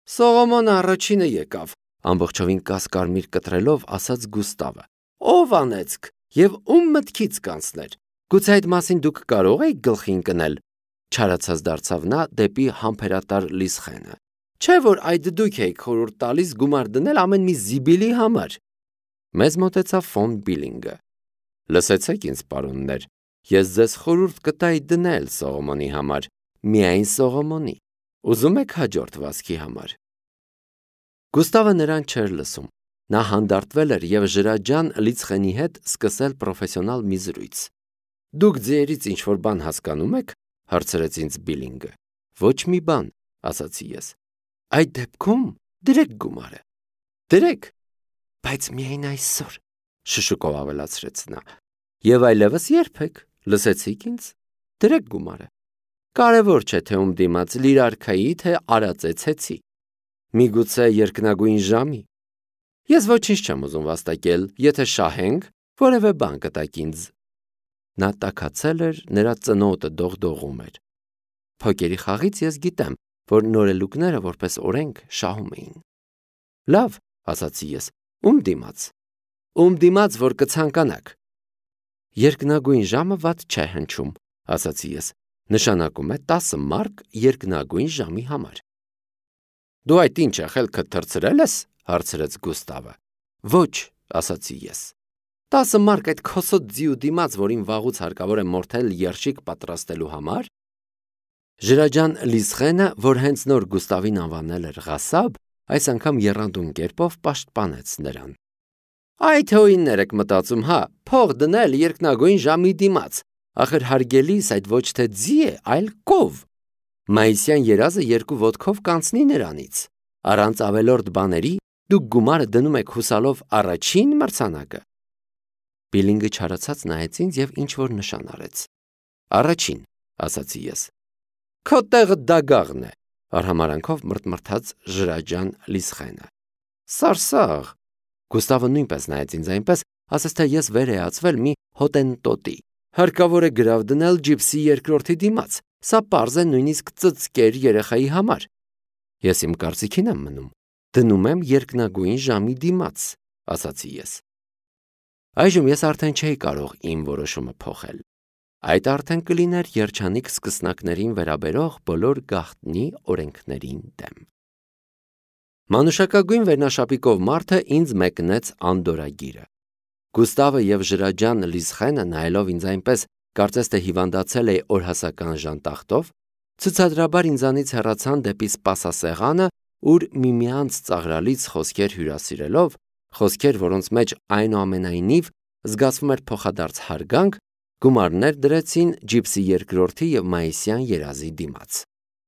Սողոմոնը առաջինը եկավ, ամբողջովին կասկարմիր կտրելով ասաց Գուստավը։ Ով անեծք եւ ում մտքից կանցներ։ Գուցե այդ մասին դուք կարող եք գլխի ընկնել։ Չարացած դարձավ նա դեպի համբերատար Լիսխենը։ Չէ՞ որ այդ դուք եք խորհուրդ տալիս գումար դնել ամեն մի զիբիլի համար։ Մեզ մոտեցավ ֆոն Բիլինգը։ Լսեցեք ինձ, պարոններ, ես ձեզ խորհուրդ կտայի դնել Սողոմոնի համար, միայն Սողոմոնի։ Ուզում եք հաջորդ վազքի համար։ Գուստավը նրան չէր լսում։ Նա հանդարտվել էր եւ Ժրաջան Լիսխենի հետ սկսել պրոֆեսիոնալ մի զրույց։ Դուք ձերից ինչ-որ բան հասկանում եք, հարցրեց ինձ Բիլինգը։ Ոչ մի բան, ասացի ես։ Այդ դեպքում դրեք գումարը։ Դրեք, բայց միայն այսօր, շշուկով ավելացրեց նա։ Եվ այլևս երբեք, լսեցիք ինձ։ Դրեք գումարը։ Կարևոր չէ թե ում դիմաց լիրարքայի, թե արածեցեցի։ Միգուցե երկնագույն ժամի։ Ես ոչինչ չեմ ուզում վաստակել, եթե շահենք, որևէ բան կտակ ինձ։ Նա տաքացել էր, նրա ծնոտը դողդողում էր։ Փոկերի խաղից ես գիտեմ, որ նորելուկները որպես օրենք շահում էին։ Լավ, ասացի ես, ում դիմաց։ Ում դիմաց, որ կցանկանաք։ Երկնագույն ժամը վատ չէ հնչում, ասացի ես։ Նշանակում է 10 մարկ երկնագույն ժամի համար։ Դու այդ ինչ ախելքը թրծրել ես, հարցրեց Գուստավը։ Ոչ, ասացի ես։ 10 մարկ այդ քոսոտ ձիու դիմաց, որին վաղուց հարկավոր է մորթել երշիկ պատրաստելու համար։ Ժրաջան Լիսխենը, որ հենց նոր Գուստավին անվանել էր Ղասաբ, այս անգամ եռանդուն կերպով պաշտպանեց նրան։ Այդ հոյիններ եք մտածում, հա, փող դնել երկնագույն ժամի դիմաց։ Ախր հարգելիս այդ ոչ թե ձի է, այլ կով։ Մայիսյան երազը 2 ոտքով կանցնի նրանից։ Առանց ավելորդ բաների դուք գումարը դնում եք հուսալով առաջին մրցանակը։ Բիլինգը չարացած նայեց ինձ եւ ինչ-որ նշան արեց։ Առաջին, ասացի ես։ Քո տեղը դագաղն է, արհամարանքով մրթմրթաց Ժրաջան Լիսխենը։ Սարսաղ։ Գուստավը նույնպես նայեց ինձ այնպես, ասես թե ես վերեացվել մի հոտենտոտի։ Հարկավոր է գրավ դնել ջիպսի երկրորդի դիմաց։ Սա պարզ է նույնիսկ ծծկեր երեխայի համար։ Ես իմ կարծիքին եմ մնում։ Դնում եմ երկնագույն ժամի դիմաց, ասացի ես։ Այժմ ես արդեն չէի կարող իմ որոշումը փոխել։ Այդ արդեն կլիներ երջանիկ սկսնակներին վերաբերող բոլոր գաղտնի օրենքներին դեմ։ Մանուշակագույն վերնաշապիկով մարդը ինձ մեկնեց անդորագիրը։ Գուստավը եւ Ժրաջան Լիսխենը նայելով ինձ այնպես, կարծես թե հիվանդացել է օրհասական ժանտախտով, ցուցադրաբար ինձանից հեռացան դեպի սպասասեղանը, ուր միմյանց ծաղրալից խոսքեր հյուրասիրելով, խոսքեր, որոնց մեջ այնուամենայնիվ զգացվում էր փոխադարձ հարգանք, գումարներ դրեցին ջիպսի երկրորդի եւ մայիսյան երազի դիմաց։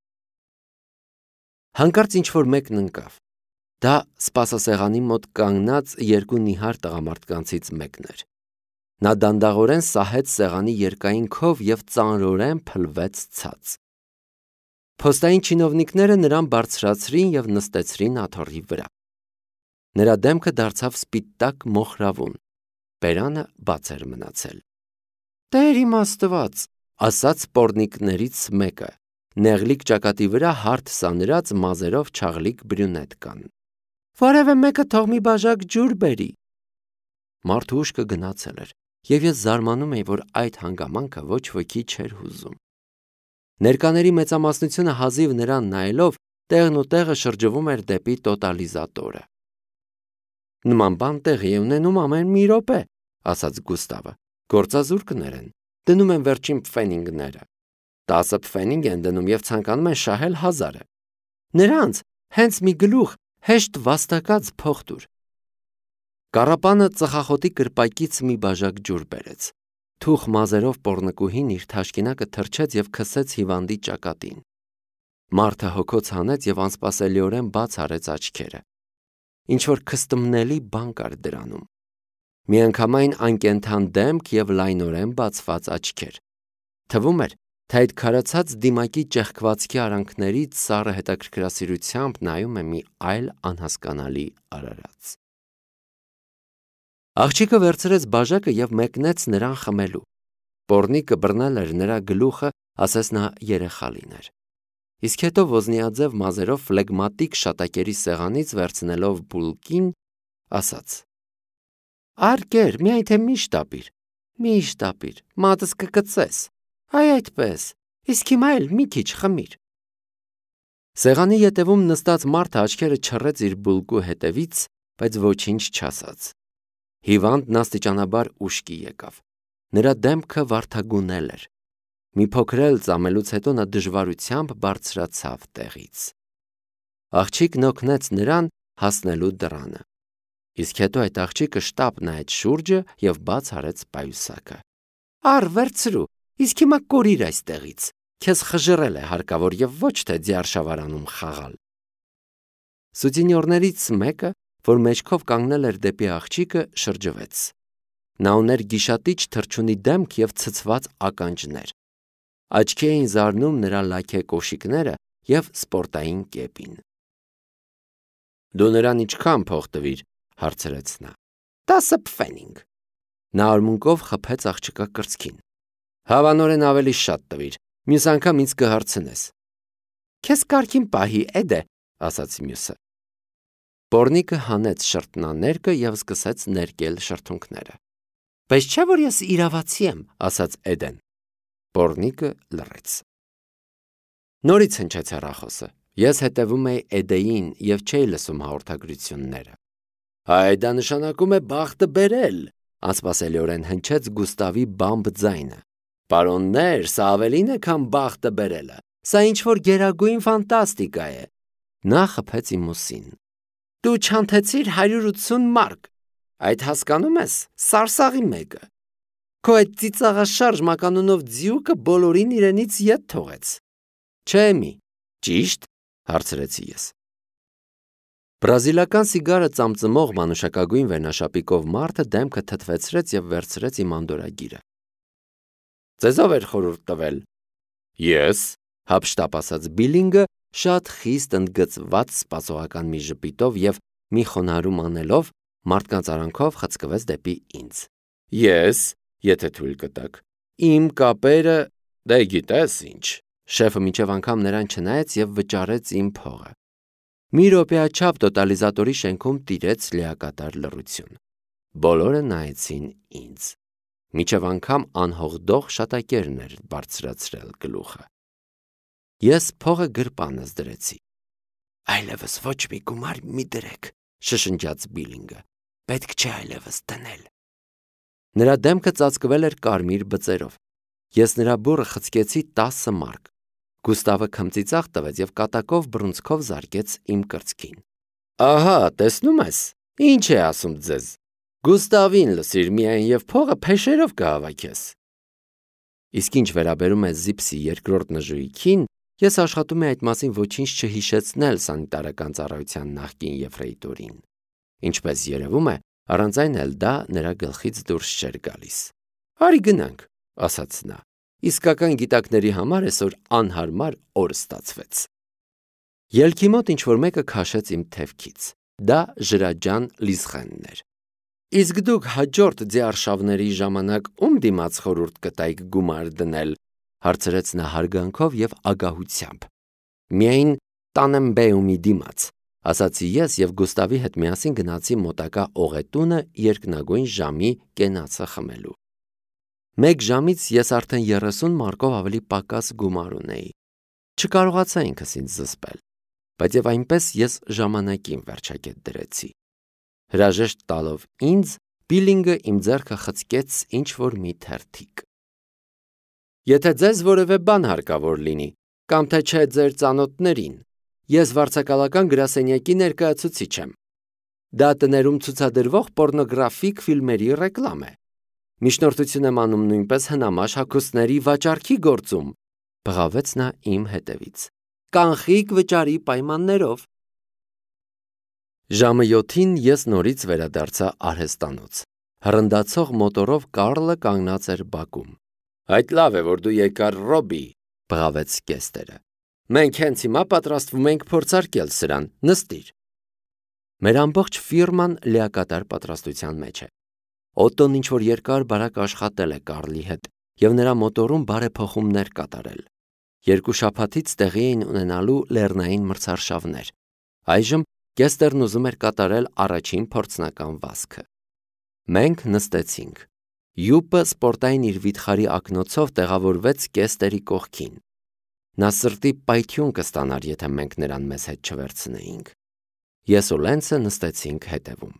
Հանկարծ ինչ-որ մեկն ընկավ։ Դա սպասասեղանի մոտ կանգնած 2 նիհար տղամարդկանցից մեկն էր։ Նա դանդաղորեն սահեց սեղանի երկային քով եւ ծանրորեն փլվեց ցած։ Փոստային չինովնիկները նրան բարձրացրին եւ նստեցրին աթոռի վրա։ Նրա դեմքը դարձավ սպիտակ մոխրավուն։ Բերանը բաց էր մնացել։ Տեր իմ Աստված, ասաց պոռնիկներից մեկը։ Նեղլիկ ճակատի վրա հարթ սանրած մազերով չաղլիկ բրյունետ կան։ Որևէ մեկը թող մի բաժակ ջուր բերի։ Մարդու ուշքը գնացել էր, եւ ես զարմանում էի, որ այդ հանգամանքը ոչ ոքի չէր հուզում։ Ներկաների մեծամասնությունը հազիվ նրան նայելով տեղն ու տեղը շրջվում էր դեպի տոտալիզատորը։ Նման բան տեղի է ունենում ամեն մի րոպե, ասաց Գուստավը։ Գործազուրկներ են, դնում են վերջին փֆենինգները։ 10 փֆենինգ են դնում եւ ցանկանում են շահել 1000-ը։ Նրանց հենց մի գլուխ հեշտ վաստակած փող տուր։ Կարապանը ծխախոտի կրպակից մի բաժակ ջուր բերեց։ Թուխ մազերով պոռնկուհին իր թաշկինակը թրջեց եւ քսեց հիվանդի ճակատին։ Մարդը հոգոց հանեց եւ անսպասելիորեն բաց արեց աչքերը։ Ինչ որ քստմնելի բան կար դրանում։ Միանգամայն անկենթան դեմք եւ լայնորեն բացված աչքեր։ Թվում էր, թե այդ քարացած դիմակի ճեղքվածքի արանքներից սառը հետաքրքրասիրությամբ նայում է մի այլ անհասկանալի արարած։ Աղջիկը վերցրեց բաժակը եւ մեկնեց նրան խմելու։ Պոռնիկը բռնել էր նրա գլուխը, ասես նա երեխա լիներ։ իսկ հետո ոզնիաձև մազերով ֆլեգմատիկ շատակերի սեղանից վերցնելով բուլկին, ասաց. «Արգեր, միայն թե միշտ ապիր, մատս կկծես, այ այդպես, իսկ հիմա էլ մի քիչ խմիր»։ Սեղանի ետևում նստած մարդը աչքերը չռեց իր բուլկու հետևից, բայց ոչինչ չասաց։ Հիվանդն աստիճանաբար ուշքի եկավ։ Նրա դեմքը վարդագունել էր։ Մի փոքր էլ ծամելուց հետո նա դժվարությամբ բարձրացավ տեղից։ Աղջիկն օգնեց նրան հասնելու դռանը։ Իսկ հետո այդ աղջիկը շտապ նայեց շուրջը և բաց արեց պայուսակը։ «Առ, վերցրու, իսկ հիմա կորիր այստեղից, քեզ խժռել է հարկավոր և ոչ թե ձիարշավարանում խաղալ»։ Սուտենյորներից մեկը, որ մեջքով կանգնել էր դեպի աղջիկը, շրջվեց։ Նա ուներ գիշատիչ թռչունի դեմք և ցցված ականջներ։ Աչքի էին զարնում նրա լաքե կոշիկները և սպորտային կեպին։ «Դու նրան ինչքան փող տվիր», հարցրեց նա։ 10 փֆենինգ։ Նա արմունկով խփեց աղջկա կրծքին։ «Հավանորեն ավելի շատ տվիր, մյուս անգամ ինձ կհարցնես»։ «Քեզ կարգին պահի, Էդե», ասաց մյուսը։ Պոռնիկը հանեց շրթնաներկը և սկսեց ներկել շրթունքները։ «Բայց չէ՞ որ ես իրավացի եմ», ասաց Էդեն։ Պոռնիկը լռեց։ Նորից հնչեց հեռախոսը։ Ես հետևում էի Էդեին և չէի լսում հաղորդագրությունները։ «Այ դա նշանակում է բախտը բերել», անսպասելիորեն հնչեց Գուստավի բամբ ձայնը։ «Պարոններ, սա ավելին է, քան բախտը բերելը, սա ինչ-որ գերագույն ֆանտաստիկա է»։ Նա խփեց իմ ուսին։ «Դու չանթեցիր 180 մարկ, այդ հասկանում ես, սարսաղի մեկը։ Քո այդ ծիծաղաշարժ մականունով ձիուկը բոլորին իրենից ետ թողեց»։ «Չէ՞ մի, ճի՞շտ», հարցրեցի ես։ Բրազիլական սիգարը ծամծմող մանուշակագույն վերնաշապիկով մարդը դեմքը թթվեցրեց և վերցրեց իմ անդորրագիրը։ «Ձեզ ով էր խորհուրդ տվել»։ «Ես», հափշտապ ասաց Բիլինգը, շատ խիստ ընդգծված սպասողական մի ժպիտով և մի խոնարհում անելով, մարդկանց արանքով խցկվեց դեպի ինձ։ «Ես, եթե թույլ կտաք, իմ կապերը, դե գիտես ինչ»։ Շեֆը մինչև անգամ նրան չնայեց և վճարեց իմ փողը։ Մի րոպեաչափ տոտալիզատորի շենքում տիրեց լիակատար լռություն։ Բոլորը նայեցին ինձ։ Մինչև անգամ անհողդող շատակերն էր բարձրացրել գլուխը։ Ես փողը գրպանս դրեցի։ «Այլևս ոչ մի գումար մի դրեք», շշնջաց Բիլինգը։ «Պետք չէ այլևս դնել»։ Նրա դեմքը ծածկվել էր կարմիր բծերով։ Ես նրա բուռը խցկեցի 10 մարկ։ Գուստավը քմծիծաղ տվեց և կատակով բռունցքով զարկեց իմ կրծքին։ «Ահա, տեսնում ես, ինչ է ասում ձեզ։ Գուստավին լսիր միայն և փողը փեշերով կհավաքես»։ Իսկ ինչ վերաբերում է Զիպսի երկրորդ նժույգին, ես աշխատում էի այդ մասին ոչինչ չհիշեցնել սանիտարական ծառայության նախկին եֆրեյտորին։ Ինչպես երևում է, առանց այն էլ դա նրա գլխից դուրս չէր գալիս։ «Արի գնանք», ասաց նա։ «Իսկական գիտակների համար այսօր անհարմար օր ստացվեց»։ Ելքի մոտ ինչ-որ մեկը քաշեց իմ թևքից։ Դա Ժրաջան Լիսխենն էր։ «Իսկ դուք հաջորդ ձիարշավների ժամանակ ում դիմաց խորհուրդ կտայիք գումար դնել», հարցրեց նա հարգանքով և ագահությամբ։ «Միայն Տանենբեումի դիմաց», ասացի ես և Գուստավի հետ միասին գնացի մոտակա օղետունը երկնագույն ժամի կենացը խմելու։ 1 ժամից ես արդեն 30 մարկով ավելի պակաս գումար ունեի։ Չկարողացա ինքս ինձ զսպել, բայց և այնպես ես ժամանակին վերջակետ դրեցի։ Հրաժեշտ տալով ինձ, Բիլինգը իմ ձեռքը խցկեց ինչ-որ մի թերթիկ։ «Եթե ձեզ որևէ բան հարկավոր լինի, կամ թե չէ ձեր ծանոթներին, ես վարձակալական գրասենյակի ներկայացուցիչ եմ։ Դա տներում ցուցադրվող պոռնոգրաֆիկ ֆիլմերի ռեկլամ է։ Միջնորդություն եմ անում նույնպես հնամաշ հագուստների վաճառքի գործում», բղավեց նա իմ հետևից։ «Կանխիկ վճարի պայմաններով»։ Ժամը 7-ին ես նորից վերադարձա արհեստանոց։ Հռնդացող մոտորով Կարլը կանգնած էր բակում։ «Այդ լավ է, որ դու եկար, Ռոբի», բղավեց կեստերը։ «Մենք հենց հիմա պատրաստվում ենք փորձարկել սրան, նստիր»։ Մեր ամբողջ ֆիրման լիակատար պատրաստության մեջ է։ Օտոն ինչ-որ երկար բարակ աշխատել է Կարլի հետ և նրա մոտորում բարեփոխումներ կատարել։ 2 շաբաթից տեղի էին ունենալու լեռնային մրցարշավներ։ Այժմ Կեստերն ուզում էր կատարել առաջին փորձնական վազքը։ Մենք նստեցինք։ Յուպը սպորտային իր վիթխարի ակնոցով տեղավորվեց Կեստերի կողքին։ Նա սրտի պայթյուն կստանար, եթե մենք նրան մեզ հետ չվերցնեինք։ Ես ու Լենսը նստեցինք հետևում։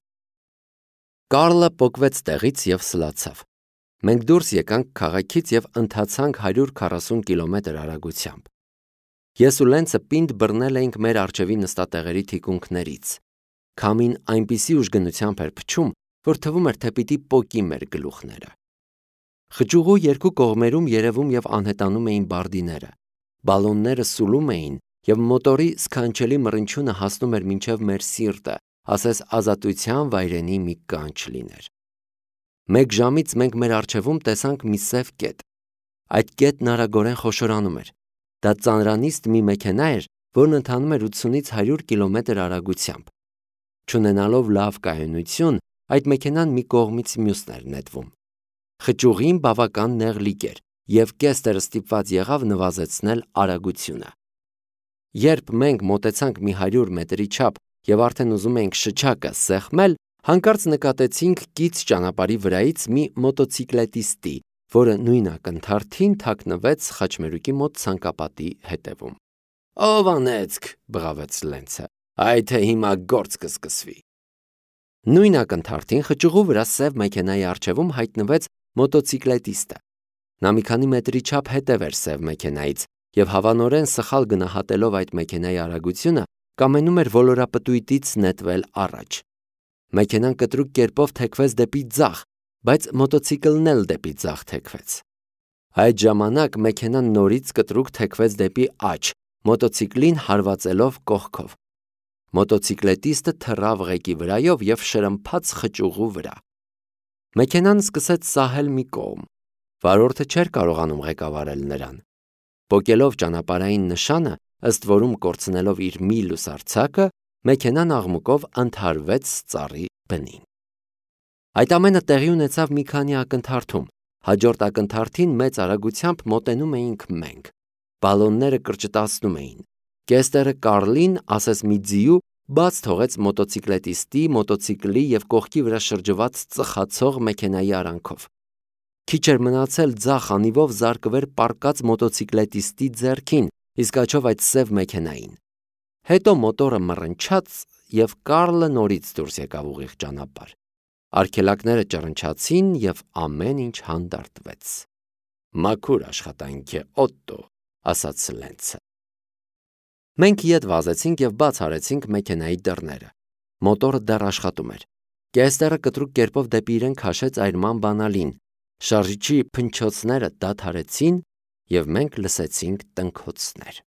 Կարլը պոկվեց տեղից և սլացավ։ Մենք դուրս եկանք քաղաքից և ընթացանք 140 կիլոմետր արագությամբ։ Ես ու Լենսը պինդ բռնել էինք մեր առջևի նստատեղերի թիկունքներից։ Քամին այնպիսի ուժգնությամբ էր փչում, որ թվում էր, թե պիտի պոկի մեր գլուխները։ Խճուղու երկու կողմերում երևում և անհետանում էին բարդիները։ Բալոնները սուլում էին, և մոտորի սքանչելի մռնչյունը հասնում էր մինչև մեր սիրտը, ասես ազատության վայրենի մի կանչ լիներ։ Մեկ ժամից մենք մեր առջևում տեսանք մի սև կետ։ Այդ կետն արագորեն խոշորանում էր։ Դա ծանրանիստ մի մեքենա էր, որն ընթանում էր 80-ից 100 կիլոմետր արագությամբ։ Չունենալով լավ կայունություն, այդ մեքենան մի կողմից մյուսն էր նետվում։ Խճուղին բավական նեղ լիք էր, և Կեստերը ստիպված եղավ նվազեցնել արագությունը։ Երբ մենք մոտեցանք մի 100 մետրի չափ և արդեն ուզում էինք շչակը սեղմել, հանկարծ նկատեցինք կից ճանապարհի վրայից մի մոտոցիկլետիստի, որը նույն ակնթարթին թաքնվեց խաչմերուկի մոտ ցանկապատի հետևում։ «Ով անեծք», բղավեց Լենսը, «այ թե հիմա գործ կսկսվի»։ Նույն ակնթարթին խճուղու վրա սև մեքենայի առջևում հայտնվեց մոտոցիկլետիստը։ Նա մի քանի մետրի չափ հետև էր սև մեքենայից և հավանորեն սխալ գնահատելով այդ մեքենայի արագությունը, կամենում էր ոլորապտույտից նետվել առաջ։ Մեքենան կտրուկ կերպով թեքվեց դեպի ձախ, բայց մոտոցիկլն էլ դեպի ձախ թեքվեց։ Այդ ժամանակ մեքենան նորից կտրուկ թեքվեց դեպի աջ, մոտոցիկլին հարվածելով կողքով։ Մոտոցիկլետիստը թռավ ղեկի վրայով և շրմփաց խճուղու վրա։ Մեքենան սկսեց սահել մի կողմ։ Վարորդը չէր կարողանում ղեկավարել նրան։ Պոկելով ճանապարհային նշանը, ըստ որում կորցնելով իր մի լուսարձակը, մեքենան աղմուկով ընդհարվեց ծառի բնին։ Այդ ամենը տեղի ունեցավ մի քանի ակնթարթում։ Հաջորդ ակնթարթին մեծ արագությամբ մոտենում էինք մենք։ Բալոնները կրճտացնում էին։ Կեստերը Կարլին, ասես մի ձիու, բաց թողեց մոտոցիկլետիստի, մոտոցիկլի և կողքի վրա շրջված ծխացող մեքենայի արանքով։ Քիչ էր մնացել ձախ անիվով զարկվեր պառկած մոտոցիկլետիստի ձեռքին, իսկ աչով այդ սև մեքենային։ Հետո մոտորը մռնչաց, և Կարլը նորից դուրս եկավ ուղիղ ճանապարհ։ Արգելակները ճռնչացին, և ամեն ինչ հանդարտվեց։ «Մաքուր աշխատանք է, Օտտո», ասաց Լենսը։ Մենք ետ վազեցինք և բաց արեցինք մեքենայի դռները։ Մոտորը դեռ աշխատում էր։ Կեստերը կտրուկ կերպով դեպի իրեն քաշեց այրման բանալին։ Շարժիչի փնչոցները դադարեցին, և մենք լսեցինք տնքոցներ։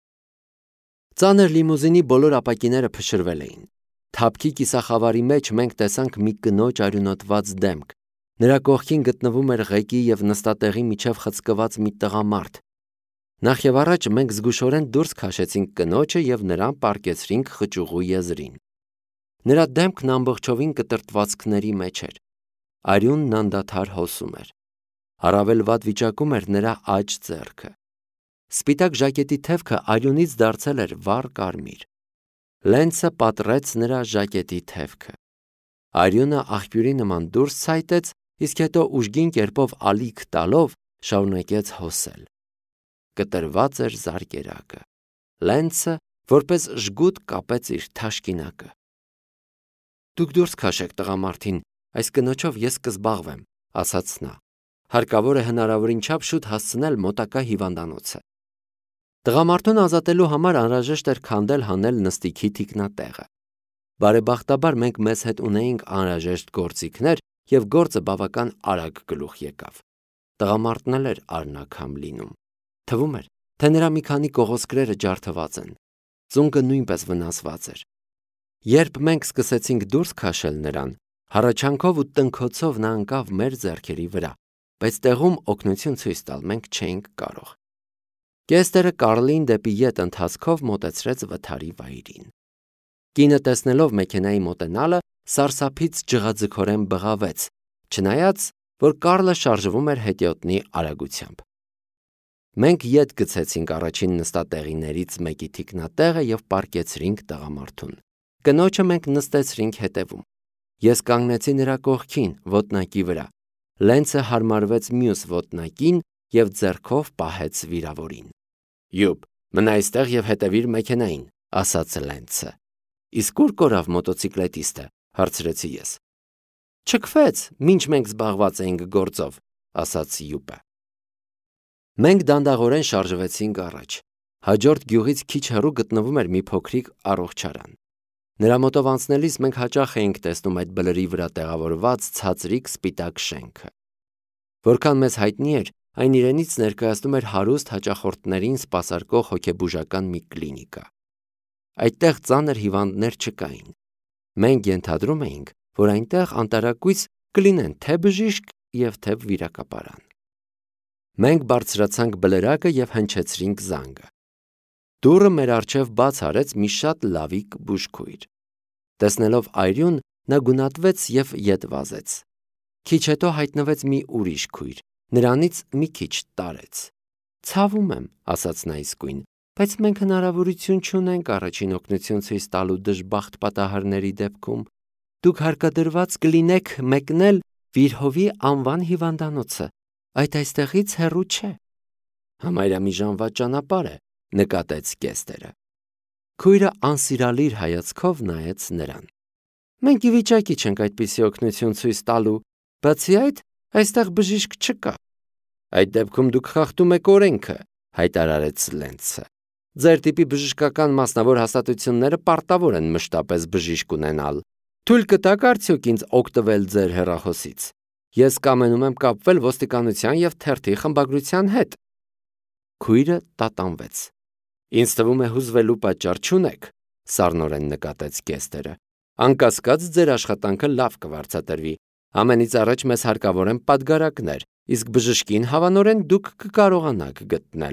Ծանր լիմուզինի բոլոր ապակիները փշրվել էին։ Թափքի կիսախավարի մեջ մենք տեսանք մի կնոջ արյունոտված դեմք։ Նրա կողքին գտնվում էր ղեկի և նստատեղի միջև խցկված մի տղամարդ։ Նախևառաջ մենք զգուշորեն դուրս քաշեցինք կնոջը և նրան պառկեցրինք խճուղու եզրին։ Նրա դեմքն ամբողջովին կտրտվածքների մեջ էր։ Արյունն անդադար հոսում էր։ Առավել վատ վիճակում էր նրա աջ ձեռքը։ Սպիտակ ժակետի թևքը արյունից դարձել էր վառ կարմիր։ Լենսը պատռեց նրա ժակետի թևքը։ Արյունը աղբյուրի նման դուրս ցայտեց, իսկ հետո ուժգին կերպով ալիք տալով շարունակեց հոսել։ Կտրված էր զարկերակը։ Լենսը որպես ժգուտ կապեց իր թաշկինակը։ «Դուք դուրս քաշեք տղամարդին, այս կնոջով ես կզբաղվեմ», ասաց նա։ «Հարկավոր է հնարավորին չափ շուտ հասցնել մոտակա հիվանդանոցը»։ Տղամարդուն ազատելու համար անհրաժեշտ էր քանդել հանել նստիքի թիկնատեղը։ Բարեբախտաբար մենք մեզ հետ ունեինք անհրաժեշտ գործիքներ, և գործը բավական արագ գլուխ եկավ։ Տղամարդն էլ էր արնաքամ լինում։ Թվում էր, թե նրա մի քանի կողոսկրերը ջարդված են։ Ծունկը նույնպես վնասված էր։ Երբ մենք սկսեցինք դուրս քաշել նրան, հառաչանքով ու տնքոցով նա ընկավ մեր ձեռքերի վրա, բայց տեղում օգնություն ցույց տալ մենք չէինք կարող։ Կեստերը Կարլին դեպի ետ ընթացքով մոտեցրեց վթարի վայրին։ Կինը տեսնելով մեքենայի մոտենալը, սարսափից ջղաձգորեն բղավեց, չնայած որ Կարլը շարժվում էր հետիոտնի արագությամբ։ Մենք ետ գցեցինք առաջին նստատեղիներից մեկի թիկնատեղը և պառկեցրինք տղամարդուն։ Կնոջը մենք նստեցրինք հետևում։ Ես կանգնեցի նրա կողքին, ոտնակի վրա։ Լենցը հարմարվեց մյուս ոտնակին և ձեռքով պահեց վիրավորին։ «Յուբ, մնա այստեղ և հետևիր մեքենային», ասաց Լենցը։ «Իսկ ուր կորավ մոտոցիկլետիստը», հարցրեցի ես։ «Չքվեց, մինչ մենք զբաղված էինք գործով», ասաց Յուպը։ Մենք դանդաղորեն շարժվեցինք առաջ։ Հաջորդ գյուղից քիչ հեռու գտնվում էր մի փոքրիկ առողջարան։ Նրա մոտով անցնելիս մենք հաճախ էինք տեսնում այդ բլրի վրա տեղավորված ցածրիկ սպիտակ շենքը։ Որքան մեզ հայտնի էր, այն իրենից ներկայացնում էր հարուստ հաճախորդներին սպասարկող հոգեբուժական մի կլինիկա։ Այդտեղ ծանր հիվանդներ չկային։ Մենք ենթադրում էինք, որ այնտեղ անտարակույս կլինեն թե բժիշկ և թե վիրակապարան։ Մենք բարձրացանք բլրակը և հնչեցրինք զանգը։ Դուռը մեր առջև բաց արեց մի շատ լավիկ բուժքույր։ Տեսնելով այրուն, նա գունատվեց և ետ վազեց։ Քիչ հետո հայտնվեց մի ուրիշ քույր, նրանից մի քիչ տարեց։ «Ցավում եմ», ասաց նա իսկույն, «բայց մենք հնարավորություն չունենք առաջին օգնություն ցույց տալու դժբախտ պատահարների դեպքում։ Դուք հարկադրված կլինեք մեկնել Վիրհովի անվան հիվանդանոցը, այդ այստեղից հեռու չէ»։ «Համարյա մի ժամվա ճանապարհ է», նկատեց Կեստերը։ Քույրը անսիրալիր հայացքով նայեց նրան։ «Մենք ի վիճակի չենք այդպիսի օգնություն ցույց տալու, բացի այդ, այստեղ բժիշկ չկա»։ «Այդ դեպքում դուք խախտում եք օրենքը», հայտարարեց Լենցը։ «Ձեր տիպի բժշկական մասնավոր հաստատությունները պարտավոր են մշտապես բժիշկ ունենալ։ Թույլ կտաք արդյոք ինձ օգտվել ձեր հեռախոսից։ Ես կամենում եմ կապվել ոստիկանության և թերթի խմբագրության հետ»։ Քույրը տատանվեց։ «Ինձ թվում է հուզվելու պատճառ չունեք», սառնորեն նկատեց Կեստերը։ «Անկասկած ձեր աշխատանքը լավ կվարձատրվի։ Ամենից առաջ մեզ հարկավոր են պատգարակներ, իսկ բժշկին հավանորեն դուք կկարողանաք գտնել»։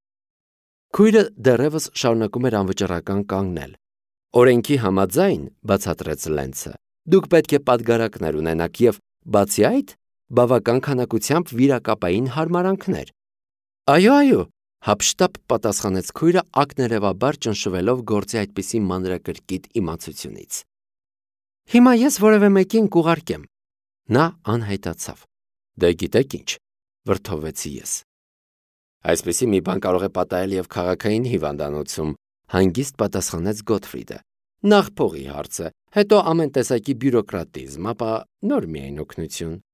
Քույրը դեռևս շարունակում էր անվճռական կանգնել։ «Օրենքի համաձայն», բացատրեց Լենցը, «դուք պետք է պատգարակներ ունենաք և, բացի այդ, բավական քանակությամբ վիրակապային հարմարանքներ»։ «Այո», հափշտապ պատասխանեց քույրը ակներևաբար ճնշվելով գործի այդպիսի մանրակրկիտ իմացությունից։ «Հիմա ես որևէ մեկին կուղարկեմ»։ Նա անհայտացավ։ «Դե գիտեք ինչ», վրդովվեցի ես։ «Այսպիսի մի բան կարող է պատահել և քաղաքային հիվանդանոցում», հանգիստ պատասխանեց Գոթֆրիդը։ «Նախ փողի հարցը, հետո ամեն տեսակի բյուրոկրատիզմ, ապա նոր միայն օգնություն»։